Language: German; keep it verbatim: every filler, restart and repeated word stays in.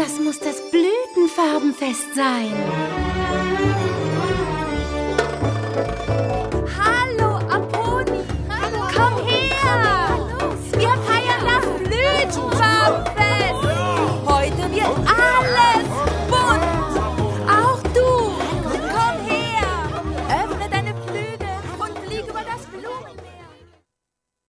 Das muss das Blütenfarbenfest sein. Hallo, Aponi. Hallo. Komm